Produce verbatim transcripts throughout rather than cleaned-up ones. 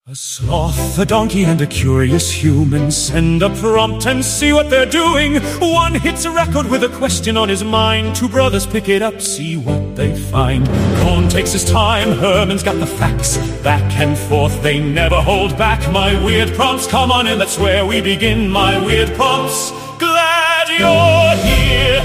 A sloth, a donkey, and a curious human send a prompt and see what they're doing. One hits a record with a question on his mind. Two brothers pick it up, see what they find. Cohn takes his time, Herman's got the facts. Back and forth, they never hold back. My weird prompts, come on in, that's where we begin. My weird prompts, glad you're here.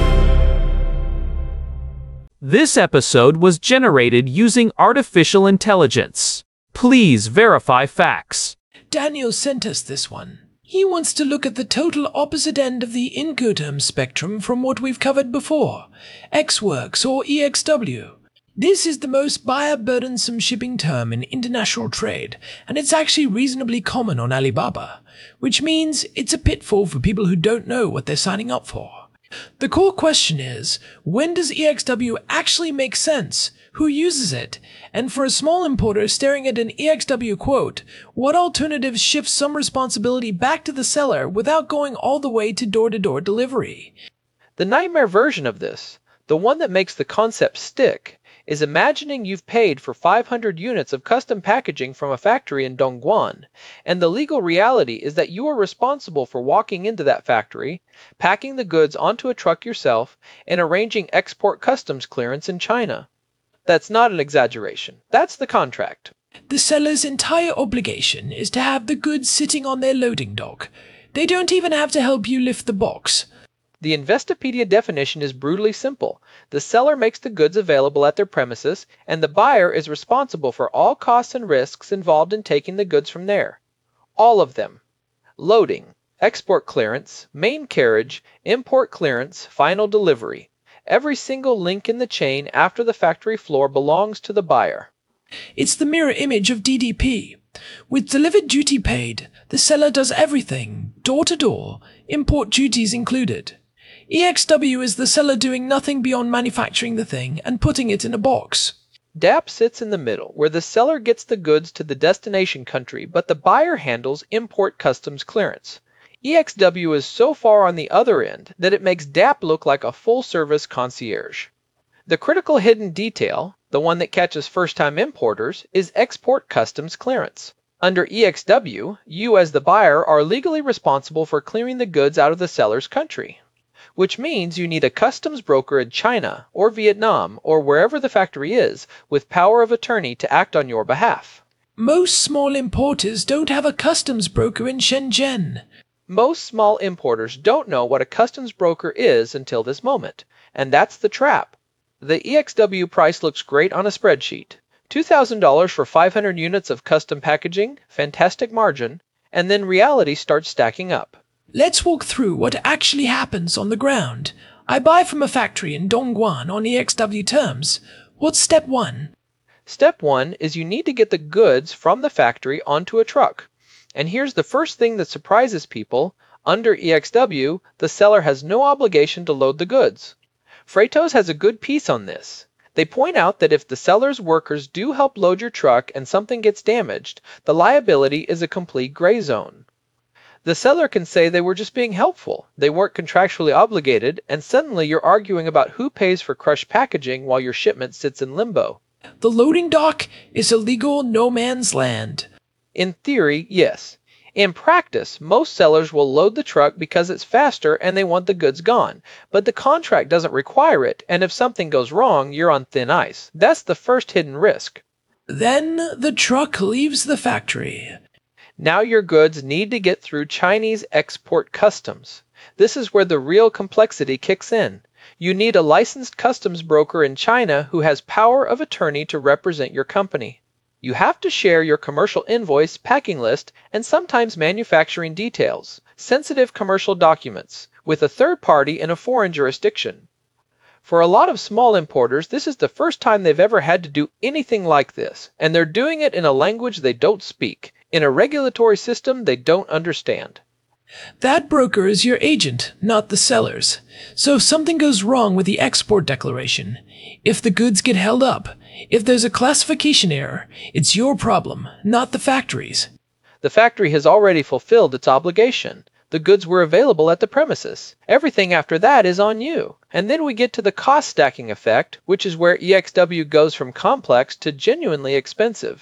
This episode was generated using artificial intelligence. Please verify facts. Daniel sent us this one. He wants to look at the total opposite end of the Incoterm spectrum from what we've covered before, Ex Works or E X W. This is the most buyer-burdensome shipping term in international trade, and it's actually reasonably common on Alibaba, which means it's a pitfall for people who don't know what they're signing up for. The core question is, when does E X W actually make sense? Who uses it? And for a small importer staring at an E X W quote, what alternative shifts some responsibility back to the seller without going all the way to door-to-door delivery? The nightmare version of this, the one that makes the concept stick, is imagining you've paid for five hundred units of custom packaging from a factory in Dongguan, and the legal reality is that you are responsible for walking into that factory, packing the goods onto a truck yourself, and arranging export customs clearance in China. That's not an exaggeration. That's the contract. The seller's entire obligation is to have the goods sitting on their loading dock. They don't even have to help you lift the box. The Investopedia definition is brutally simple. The seller makes the goods available at their premises, and the buyer is responsible for all costs and risks involved in taking the goods from there. All of them. Loading, export clearance, main carriage, import clearance, final delivery. Every single link in the chain after the factory floor belongs to the buyer. It's the mirror image of D D P. With delivered duty paid, the seller does everything, door to door, import duties included. E X W is the seller doing nothing beyond manufacturing the thing and putting it in a box. D A P sits in the middle, where the seller gets the goods to the destination country, but the buyer handles import customs clearance. E X W is so far on the other end that it makes D A P look like a full-service concierge. The critical hidden detail, the one that catches first-time importers, is export customs clearance. Under E X W, you as the buyer are legally responsible for clearing the goods out of the seller's country, which means you need a customs broker in China or Vietnam or wherever the factory is with power of attorney to act on your behalf. Most small importers don't have a customs broker in Shenzhen. Most small importers don't know what a customs broker is until this moment, and that's the trap. The E X W price looks great on a spreadsheet. two thousand dollars for five hundred units of custom packaging, fantastic margin, and then reality starts stacking up. Let's walk through what actually happens on the ground. I buy from a factory in Dongguan on E X W terms. What's step one? Step one is you need to get the goods from the factory onto a truck. And here's the first thing that surprises people. Under E X W, the seller has no obligation to load the goods. Freightos has a good piece on this. They point out that if the seller's workers do help load your truck and something gets damaged, the liability is a complete gray zone. The seller can say they were just being helpful, they weren't contractually obligated, and suddenly you're arguing about who pays for crushed packaging while your shipment sits in limbo. The loading dock is a legal no man's land. In theory, yes. In practice, most sellers will load the truck because it's faster and they want the goods gone. But the contract doesn't require it, and if something goes wrong, you're on thin ice. That's the first hidden risk. Then the truck leaves the factory. Now your goods need to get through Chinese export customs. This is where the real complexity kicks in. You need a licensed customs broker in China who has power of attorney to represent your company. You have to share your commercial invoice, packing list, and sometimes manufacturing details, sensitive commercial documents, with a third party in a foreign jurisdiction. For a lot of small importers, this is the first time they've ever had to do anything like this, and they're doing it in a language they don't speak, in a regulatory system they don't understand. That broker is your agent, not the seller's. So if something goes wrong with the export declaration, if the goods get held up, if there's a classification error, it's your problem, not the factory's. The factory has already fulfilled its obligation. The goods were available at the premises. Everything after that is on you. And then we get to the cost stacking effect, which is where E X W goes from complex to genuinely expensive.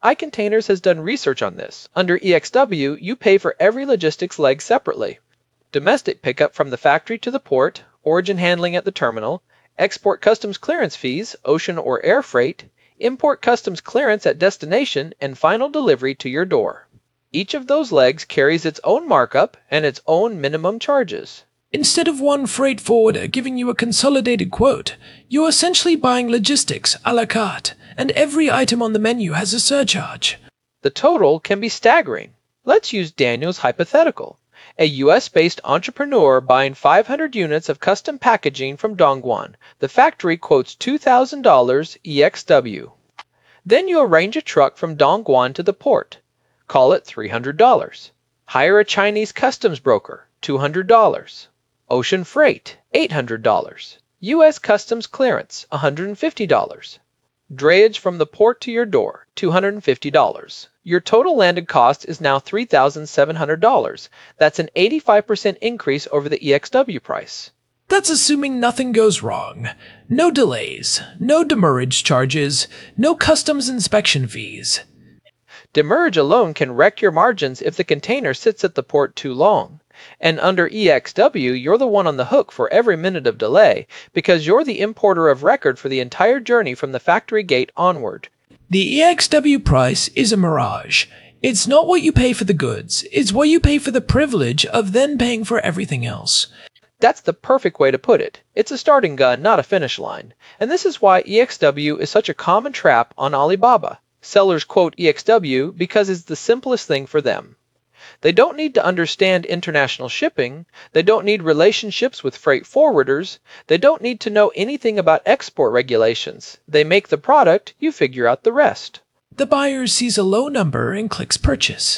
iContainers has done research on this. Under E X W, you pay for every logistics leg separately. Domestic pickup from the factory to the port, origin handling at the terminal, export customs clearance fees, ocean or air freight, import customs clearance at destination, and final delivery to your door. Each of those legs carries its own markup and its own minimum charges. Instead of one freight forwarder giving you a consolidated quote, you're essentially buying logistics a la carte, and every item on the menu has a surcharge. The total can be staggering. Let's use Daniel's hypothetical. A U S-based entrepreneur buying five hundred units of custom packaging from Dongguan. The factory quotes two thousand dollars E X W. Then you arrange a truck from Dongguan to the port. Call it three hundred dollars. Hire a Chinese customs broker, two hundred dollars. Ocean freight, eight hundred dollars. U S customs clearance, one hundred fifty dollars. Drayage from the port to your door, two hundred fifty dollars. Your total landed cost is now three thousand seven hundred dollars. That's an eighty-five percent increase over the E X W price. That's assuming nothing goes wrong. No delays, no demurrage charges, no customs inspection fees. Demurrage alone can wreck your margins if the container sits at the port too long. And under E X W, you're the one on the hook for every minute of delay because you're the importer of record for the entire journey from the factory gate onward. The E X W price is a mirage. It's not what you pay for the goods, it's what you pay for the privilege of then paying for everything else. That's the perfect way to put it. It's a starting gun, not a finish line. And this is why E X W is such a common trap on Alibaba. Sellers quote E X W because it's the simplest thing for them. They don't need to understand international shipping, they don't need relationships with freight forwarders, they don't need to know anything about export regulations. They make the product, you figure out the rest. The buyer sees a low number and clicks purchase.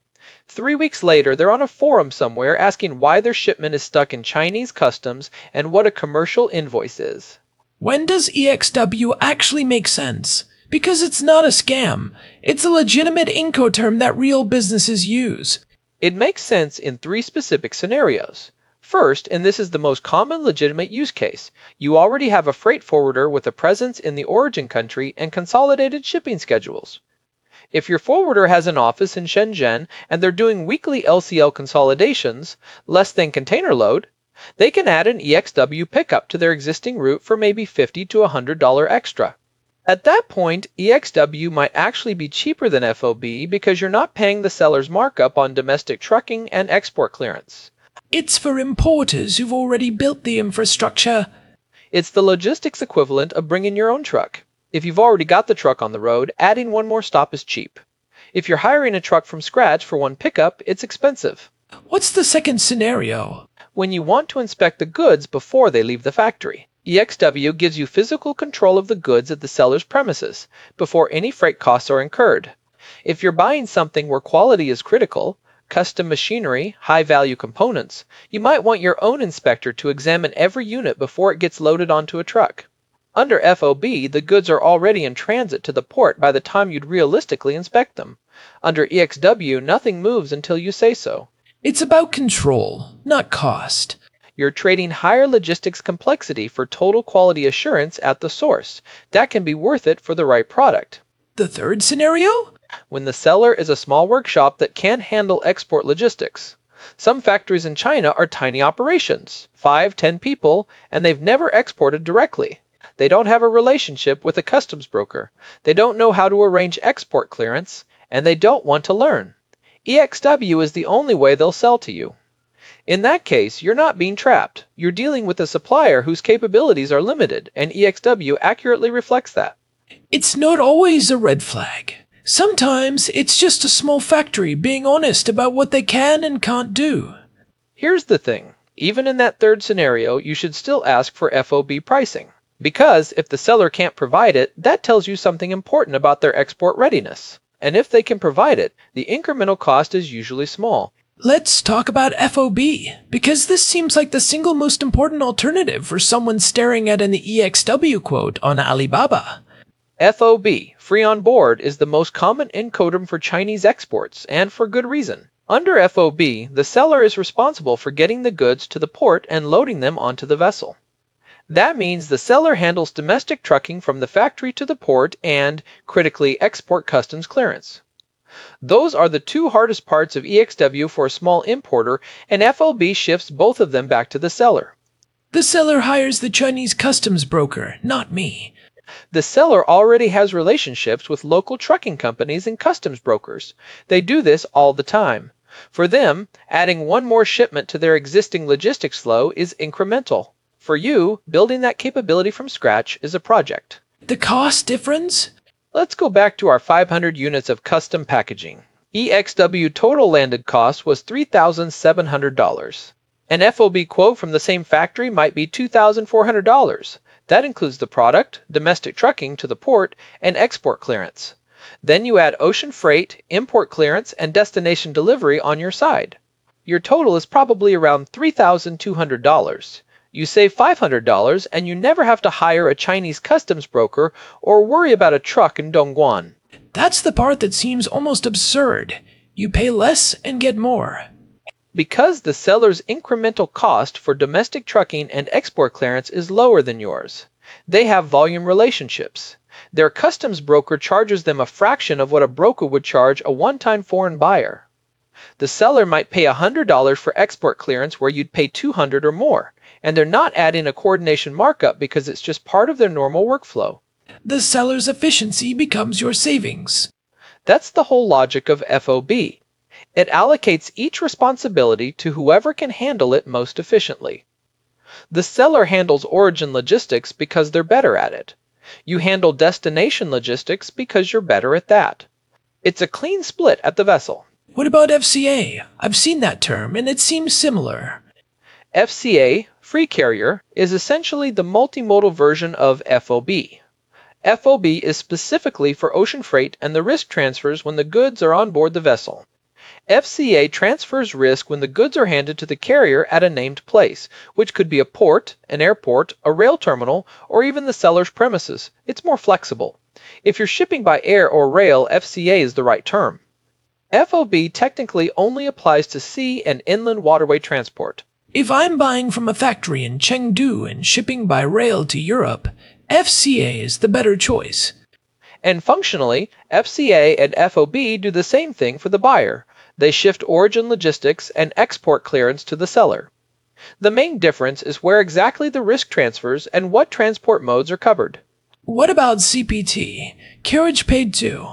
Three weeks later, they're on a forum somewhere asking why their shipment is stuck in Chinese customs and what a commercial invoice is. When does E X W actually make sense? Because it's not a scam. It's a legitimate Incoterm that real businesses use. It makes sense in three specific scenarios. First, and this is the most common legitimate use case, you already have a freight forwarder with a presence in the origin country and consolidated shipping schedules. If your forwarder has an office in Shenzhen and they're doing weekly L C L consolidations, less than container load, they can add an E X W pickup to their existing route for maybe fifty to one hundred dollars extra. At that point, E X W might actually be cheaper than F O B because you're not paying the seller's markup on domestic trucking and export clearance. It's for importers who've already built the infrastructure. It's the logistics equivalent of bringing your own truck. If you've already got the truck on the road, adding one more stop is cheap. If you're hiring a truck from scratch for one pickup, it's expensive. What's the second scenario? When you want to inspect the goods before they leave the factory. E X W gives you physical control of the goods at the seller's premises before any freight costs are incurred. If you're buying something where quality is critical, custom machinery, high-value components, you might want your own inspector to examine every unit before it gets loaded onto a truck. Under F O B, the goods are already in transit to the port by the time you'd realistically inspect them. Under E X W, nothing moves until you say so. It's about control, not cost. You're trading higher logistics complexity for total quality assurance at the source. That can be worth it for the right product. The third scenario? When the seller is a small workshop that can't handle export logistics. Some factories in China are tiny operations, five, ten people, and they've never exported directly. They don't have a relationship with a customs broker. They don't know how to arrange export clearance, and they don't want to learn. E X W is the only way they'll sell to you. In that case, you're not being trapped. You're dealing with a supplier whose capabilities are limited, and E X W accurately reflects that. It's not always a red flag. Sometimes it's just a small factory being honest about what they can and can't do. Here's the thing. Even in that third scenario, you should still ask for F O B pricing. Because if the seller can't provide it, that tells you something important about their export readiness. And if they can provide it, the incremental cost is usually small. Let's talk about F O B, because this seems like the single most important alternative for someone staring at an E X W quote on Alibaba. F O B, free on board, is the most common Incoterm for Chinese exports, and for good reason. Under F O B, the seller is responsible for getting the goods to the port and loading them onto the vessel. That means the seller handles domestic trucking from the factory to the port and, critically, export customs clearance. Those are the two hardest parts of E X W for a small importer, and F O B shifts both of them back to the seller. The seller hires the Chinese customs broker, not me. The seller already has relationships with local trucking companies and customs brokers. They do this all the time. For them, adding one more shipment to their existing logistics flow is incremental. For you, building that capability from scratch is a project. The cost difference? Let's go back to our five hundred units of custom packaging. E X W total landed cost was three thousand seven hundred dollars. An F O B quote from the same factory might be two thousand four hundred dollars. That includes the product, domestic trucking to the port, and export clearance. Then you add ocean freight, import clearance, and destination delivery on your side. Your total is probably around three thousand two hundred dollars. You save five hundred dollars and you never have to hire a Chinese customs broker or worry about a truck in Dongguan. That's the part that seems almost absurd. You pay less and get more. Because the seller's incremental cost for domestic trucking and export clearance is lower than yours. They have volume relationships. Their customs broker charges them a fraction of what a broker would charge a one-time foreign buyer. The seller might pay one hundred dollars for export clearance where you'd pay two hundred dollars or more, and they're not adding a coordination markup because it's just part of their normal workflow. The seller's efficiency becomes your savings. That's the whole logic of F O B. It allocates each responsibility to whoever can handle it most efficiently. The seller handles origin logistics because they're better at it. You handle destination logistics because you're better at that. It's a clean split at the vessel. What about F C A? I've seen that term, and it seems similar. F C A, free carrier, is essentially the multimodal version of F O B. F O B is specifically for ocean freight and the risk transfers when the goods are on board the vessel. F C A transfers risk when the goods are handed to the carrier at a named place, which could be a port, an airport, a rail terminal, or even the seller's premises. It's more flexible. If you're shipping by air or rail, F C A is the right term. F O B technically only applies to sea and inland waterway transport. If I'm buying from a factory in Chengdu and shipping by rail to Europe, F C A is the better choice. And functionally, F C A and F O B do the same thing for the buyer. They shift origin logistics and export clearance to the seller. The main difference is where exactly the risk transfers and what transport modes are covered. What about C P T? Carriage paid too.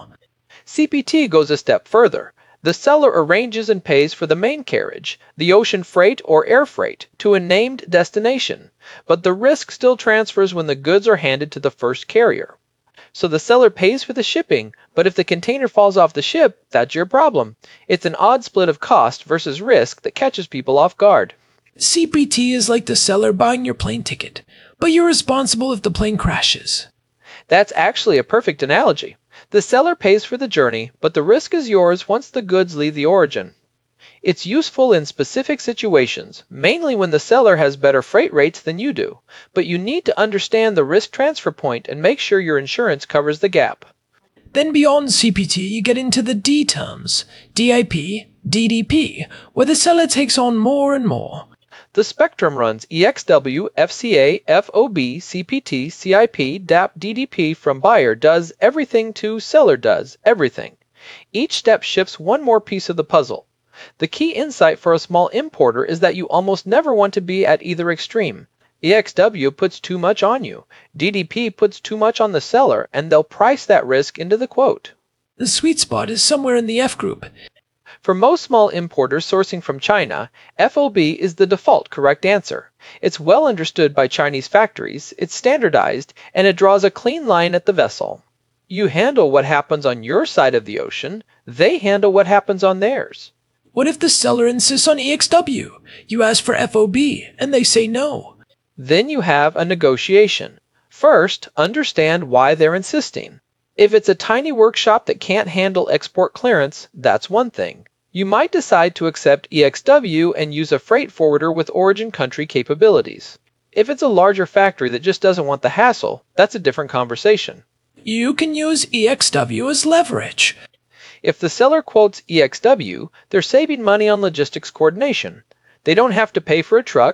C P T goes a step further. The seller arranges and pays for the main carriage, the ocean freight or air freight, to a named destination, but the risk still transfers when the goods are handed to the first carrier. So the seller pays for the shipping, but if the container falls off the ship, that's your problem. It's an odd split of cost versus risk that catches people off guard. C P T is like the seller buying your plane ticket, but you're responsible if the plane crashes. That's actually a perfect analogy. The seller pays for the journey, but the risk is yours once the goods leave the origin. It's useful in specific situations, mainly when the seller has better freight rates than you do, but you need to understand the risk transfer point and make sure your insurance covers the gap. Then beyond C P T, you get into the D terms, D I P, D D P, where the seller takes on more and more. The spectrum runs E X W, F C A, F O B, C P T, C I P, D A P, D D P from buyer does everything to seller does everything. Each step shifts one more piece of the puzzle. The key insight for a small importer is that you almost never want to be at either extreme. E X W puts too much on you, D D P puts too much on the seller, and they'll price that risk into the quote. The sweet spot is somewhere in the F group. For most small importers sourcing from China, F O B is the default correct answer. It's well understood by Chinese factories, it's standardized, and it draws a clean line at the vessel. You handle what happens on your side of the ocean, they handle what happens on theirs. What if the seller insists on E X W? You ask for F O B, and they say no. Then you have a negotiation. First, understand why they're insisting. If it's a tiny workshop that can't handle export clearance, that's one thing. You might decide to accept E X W and use a freight forwarder with origin country capabilities. If it's a larger factory that just doesn't want the hassle, that's a different conversation. You can use E X W as leverage. If the seller quotes E X W, they're saving money on logistics coordination. They don't have to pay for a truck,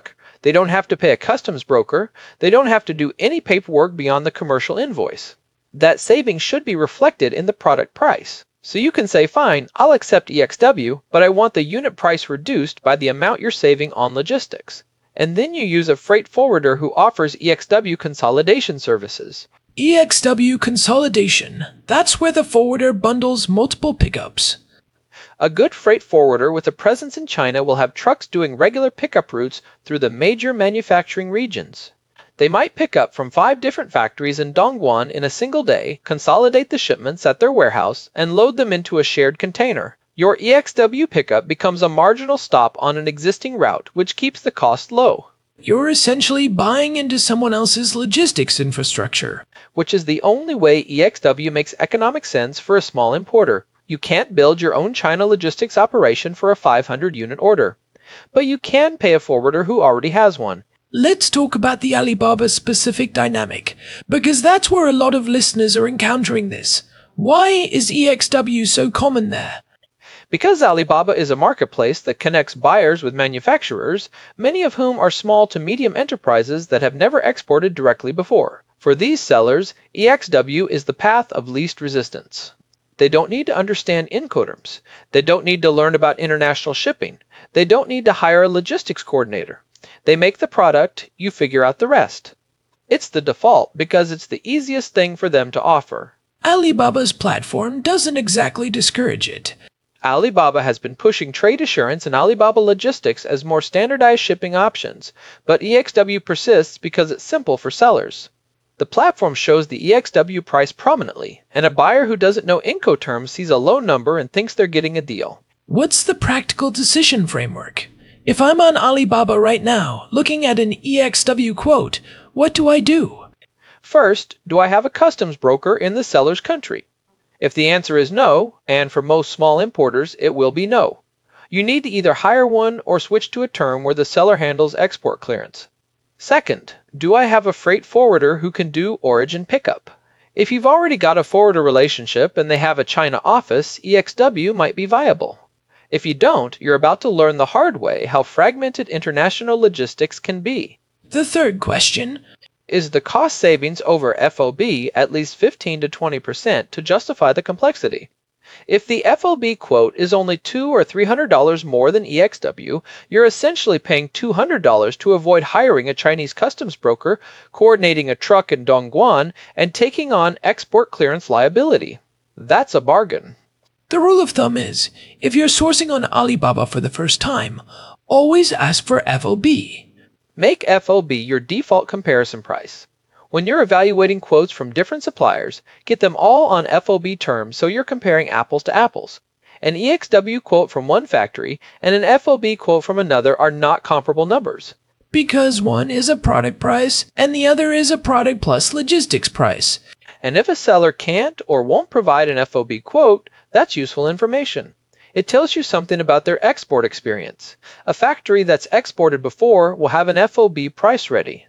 They don't have to pay a customs broker. They don't have to do any paperwork beyond the commercial invoice. That saving should be reflected in the product price. So you can say, fine, I'll accept E X W, but I want the unit price reduced by the amount you're saving on logistics. And then you use a freight forwarder who offers E X W consolidation services. E X W consolidation. That's where the forwarder bundles multiple pickups. A good freight forwarder with a presence in China will have trucks doing regular pickup routes through the major manufacturing regions. They might pick up from five different factories in Dongguan in a single day, consolidate the shipments at their warehouse, and load them into a shared container. Your E X W pickup becomes a marginal stop on an existing route, which keeps the cost low. You're essentially buying into someone else's logistics infrastructure. Which is the only way E X W makes economic sense for a small importer. You can't build your own China logistics operation for a five hundred unit order. But you can pay a forwarder who already has one. Let's talk about the Alibaba-specific dynamic, because that's where a lot of listeners are encountering this. Why is E X W so common there? Because Alibaba is a marketplace that connects buyers with manufacturers, many of whom are small to medium enterprises that have never exported directly before. For these sellers, E X W is the path of least resistance. They don't need to understand Incoterms. They don't need to learn about international shipping. They don't need to hire a logistics coordinator. They make the product, you figure out the rest. It's the default because it's the easiest thing for them to offer. Alibaba's platform doesn't exactly discourage it. Alibaba has been pushing trade assurance and Alibaba Logistics as more standardized shipping options, but E X W persists because it's simple for sellers. The platform shows the E X W price prominently, and a buyer who doesn't know Incoterms sees a low number and thinks they're getting a deal. What's the practical decision framework? If I'm on Alibaba right now, looking at an E X W quote, what do I do? First, do I have a customs broker in the seller's country? If the answer is no, and for most small importers it will be no, you need to either hire one or switch to a term where the seller handles export clearance. Second, do I have a freight forwarder who can do origin pickup? If you've already got a forwarder relationship and they have a China office, E X W might be viable. If you don't, you're about to learn the hard way how fragmented international logistics can be. The third question: is the cost savings over F O B at least fifteen to twenty percent to justify the complexity? If the F O B quote is only two or three hundred dollars more than E X W, you're essentially paying two hundred dollars to avoid hiring a Chinese customs broker, coordinating a truck in Dongguan, and taking on export clearance liability. That's a bargain. The rule of thumb is, if you're sourcing on Alibaba for the first time, always ask for F O B. Make F O B your default comparison price. When you're evaluating quotes from different suppliers, get them all on F O B terms so you're comparing apples to apples. An E X W quote from one factory and an F O B quote from another are not comparable numbers. Because one is a product price and the other is a product plus logistics price. And if a seller can't or won't provide an F O B quote, that's useful information. It tells you something about their export experience. A factory that's exported before will have an F O B price ready.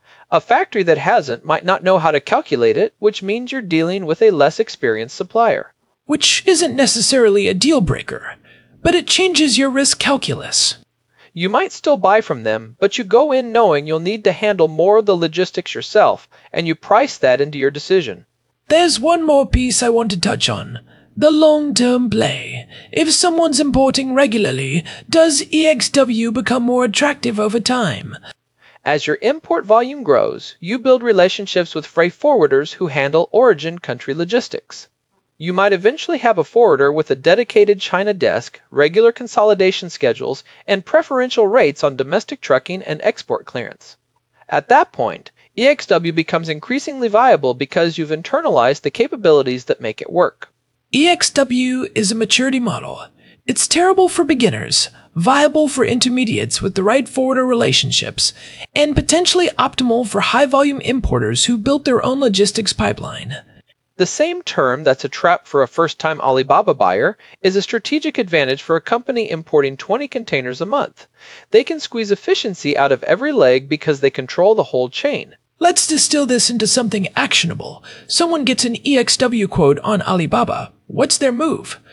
A factory that hasn't might not know how to calculate it, which means you're dealing with a less experienced supplier. Which isn't necessarily a deal breaker, but it changes your risk calculus. You might still buy from them, but you go in knowing you'll need to handle more of the logistics yourself, and you price that into your decision. There's one more piece I want to touch on. The long-term play. If someone's importing regularly, does E X W become more attractive over time? As your import volume grows, you build relationships with freight forwarders who handle origin country logistics. You might eventually have a forwarder with a dedicated China desk, regular consolidation schedules, and preferential rates on domestic trucking and export clearance. At that point, E X W becomes increasingly viable because you've internalized the capabilities that make it work. E X W is a maturity model. It's terrible for beginners, viable for intermediates with the right forwarder relationships, and potentially optimal for high-volume importers who built their own logistics pipeline. The same term that's a trap for a first-time Alibaba buyer is a strategic advantage for a company importing twenty containers a month. They can squeeze efficiency out of every leg because they control the whole chain. Let's distill this into something actionable. Someone gets an E X W quote on Alibaba. What's their move?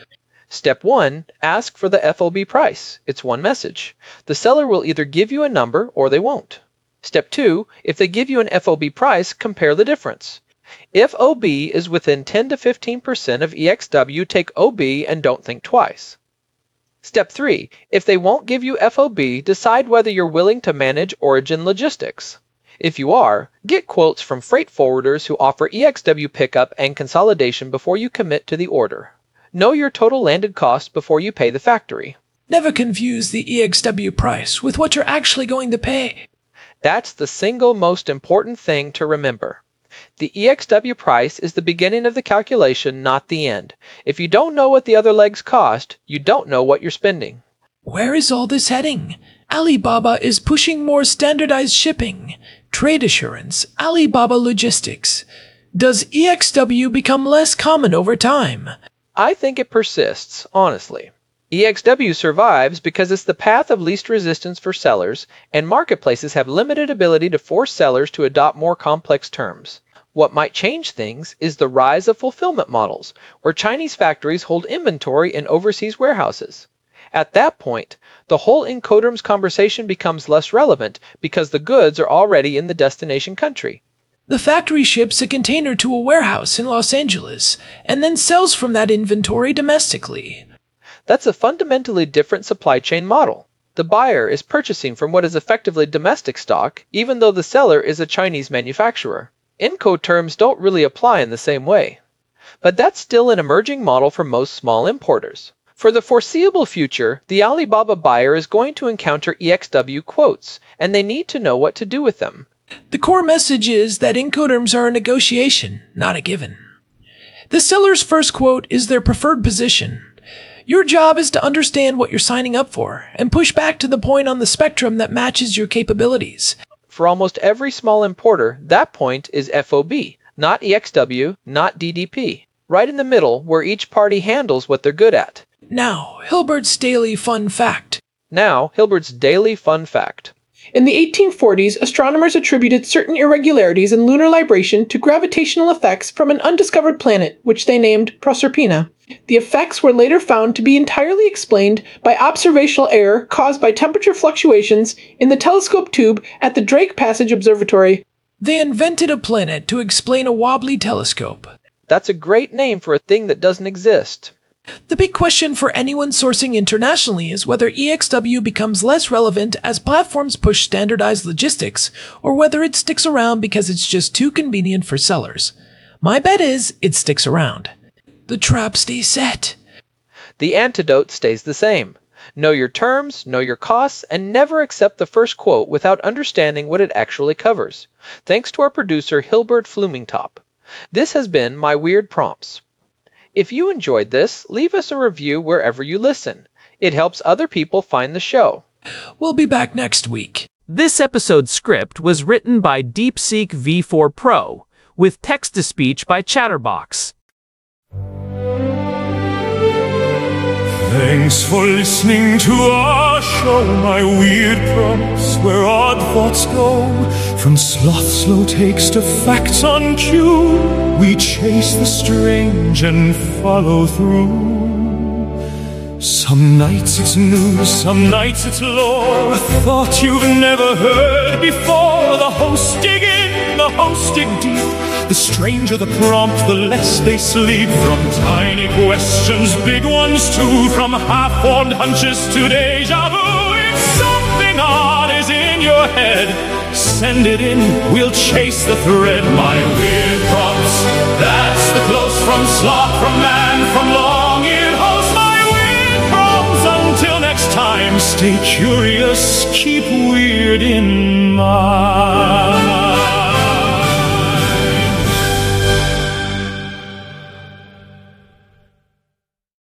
Step one, ask for the F O B price. It's one message. The seller will either give you a number or they won't. Step two, if they give you an F O B price, compare the difference. If O B is within ten to fifteen percent of E X W, take O B and don't think twice. Step three, if they won't give you F O B, decide whether you're willing to manage origin logistics. If you are, get quotes from freight forwarders who offer E X W pickup and consolidation before you commit to the order. Know your total landed cost before you pay the factory. Never confuse the E X W price with what you're actually going to pay. That's the single most important thing to remember. The E X W price is the beginning of the calculation, not the end. If you don't know what the other legs cost, you don't know what you're spending. Where is all this heading? Alibaba is pushing more standardized shipping, trade assurance, Alibaba logistics. Does E X W become less common over time? I think it persists, honestly. E X W survives because it's the path of least resistance for sellers, and marketplaces have limited ability to force sellers to adopt more complex terms. What might change things is the rise of fulfillment models, where Chinese factories hold inventory in overseas warehouses. At that point, the whole Incoterms conversation becomes less relevant because the goods are already in the destination country. The factory ships a container to a warehouse in Los Angeles and then sells from that inventory domestically. That's a fundamentally different supply chain model. The buyer is purchasing from what is effectively domestic stock, even though the seller is a Chinese manufacturer. Incoterms don't really apply in the same way. But that's still an emerging model for most small importers. For the foreseeable future, the Alibaba buyer is going to encounter E X W quotes, and they need to know what to do with them. The core message is that Incoterms are a negotiation, not a given. The seller's first quote is their preferred position. Your job is to understand what you're signing up for and push back to the point on the spectrum that matches your capabilities. For almost every small importer, that point is F O B, not E X W, not D D P. Right in the middle, where each party handles what they're good at. Now, Hilbert's Daily Fun Fact. Now, Hilbert's Daily Fun Fact. In the eighteen forties, astronomers attributed certain irregularities in lunar libration to gravitational effects from an undiscovered planet, which they named Proserpina. The effects were later found to be entirely explained by observational error caused by temperature fluctuations in the telescope tube at the Drake Passage Observatory. They invented a planet to explain a wobbly telescope. That's a great name for a thing that doesn't exist. The big question for anyone sourcing internationally is whether E X W becomes less relevant as platforms push standardized logistics, or whether it sticks around because it's just too convenient for sellers. My bet is it sticks around. The trap stays set. The antidote stays the same. Know your terms, know your costs, and never accept the first quote without understanding what it actually covers. Thanks to our producer Hilbert Flumingtop. This has been My Weird Prompts. If you enjoyed this, leave us a review wherever you listen. It helps other people find the show. We'll be back next week. This episode's script was written by DeepSeek V four Pro, with text-to-speech by Chatterbox. Thanks for listening to our show, My Weird Prompts, where odd thoughts go. From sloth slow takes to facts on cue, we chase the strange and follow through. Some nights it's news, some nights it's lore, a thought you've never heard before. The hosts dig in, the hosts dig deep. The stranger the prompt, the less they sleep. From tiny questions, big ones too, from half-formed hunches to deja vu. If something odd is in your head, send it in, we'll chase the thread. My Weird Prompts, that's the close from sloth, from man, from long-eared host. My Weird Prompts, until next time, stay curious, keep weird in mind.